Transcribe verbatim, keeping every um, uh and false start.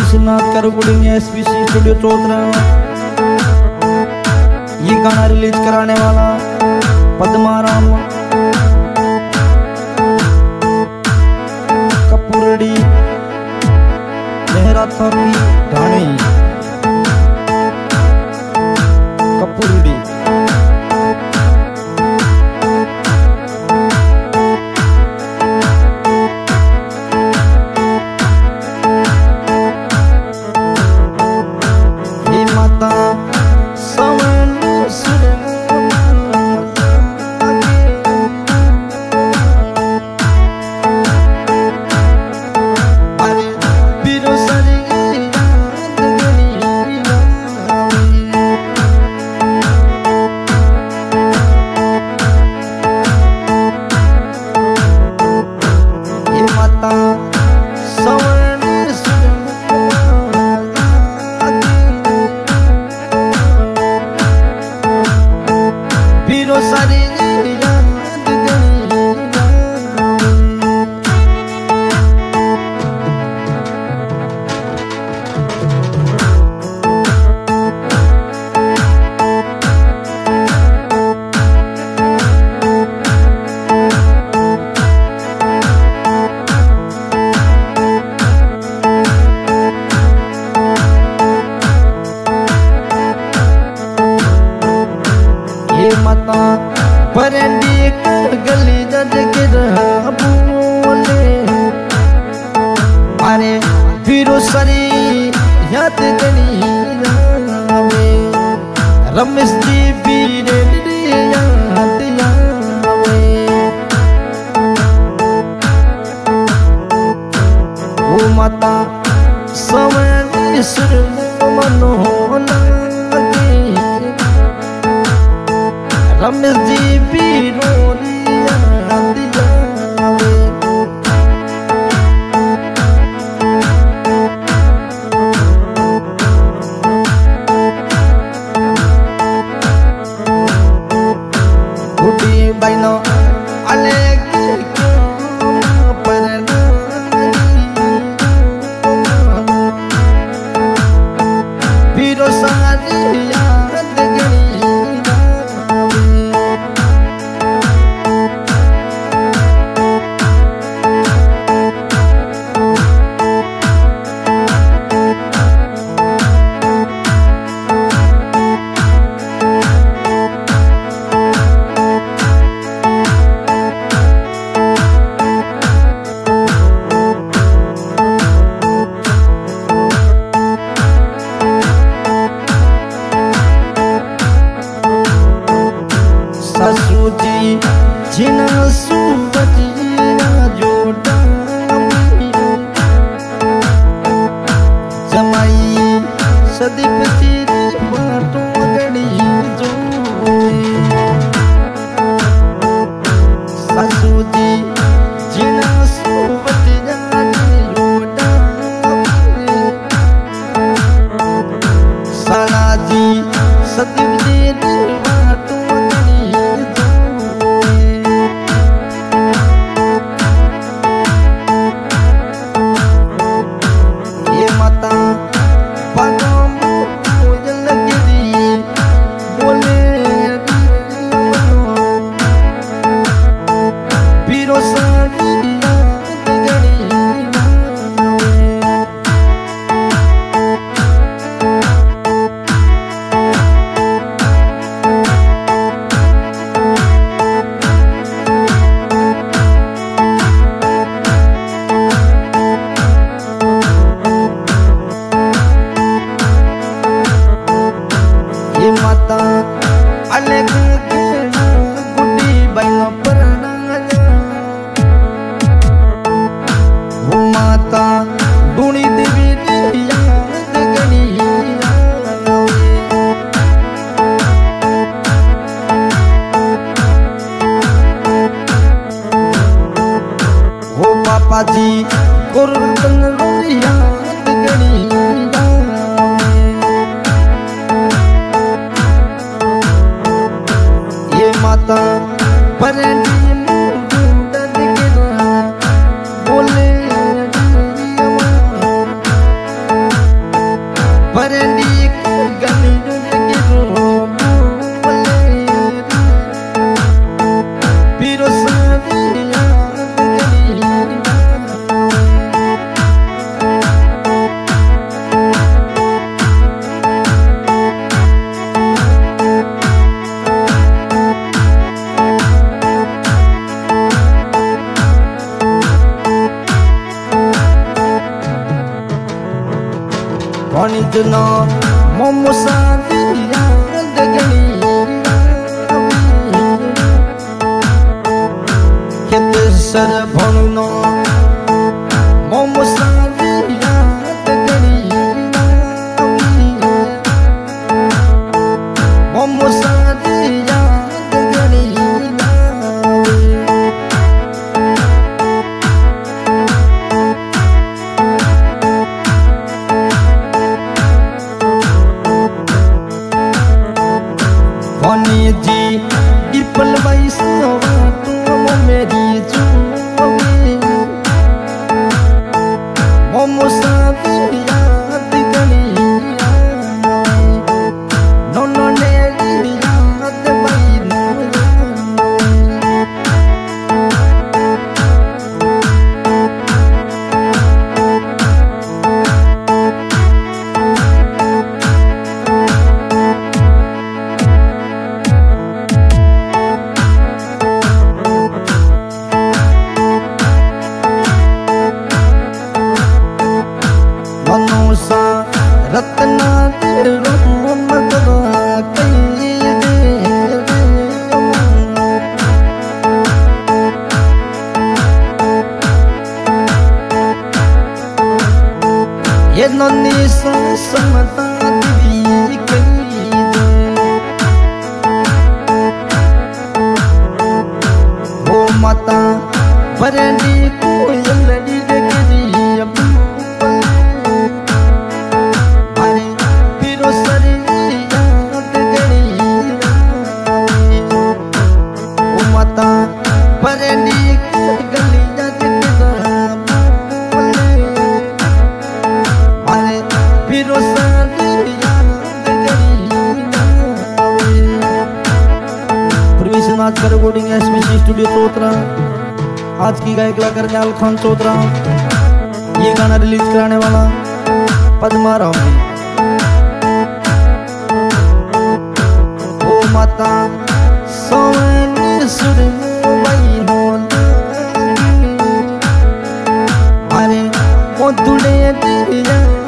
नाथ का रिकॉर्डिंग है SPC studio चौधरा। ये गाना रिलीज कराने वाला पद्माराम कपूरड़ी मेहरा थापी ढाणी कपूरड़ी। गली जज गिरा बोले अरे फिरो सरी याद गनी रमेश जी बीरे याद आवे वो माता समय सुर मनो रमेश जी बीरो Baino alegi parna biro sari yaad gani जिना सुबतिया जोड़ा जमाई सदीप तेरी बातों गड़ी जो सासू जी जिना सुबतिया जोड़ा साला जी सदीप तेरी बातों अलग गुड्डी बाइनो परना वो माता दुनी देवी याद गनी वो पापा जी कुर्बन याद गनी माता परनी मुंडन गिरा बोले जना मोमो सादिया दगनी खेत सर भणनो मोमो सादिया दगनी मोमो सादिया दगनी जी डिपल बैसवा तुम मेरी जुबी मोमो सादिया दगनी नो नो ने याद बैनो रत्ना तेरो मगवा कई दे ये नन्ही समता दी कई दे वो माता बरनी को लड़ी डगरी आज का रिकॉर्डिंग है एसमीसी स्टूडियो चौतरा। आज की गायक कलाकार न्याल खान चौतरा। ये गाना रिलीज कराने वाला पद्मा राव जी। ओ माता सोने सुर मोबाई हो अरे ओ दुड़े दिया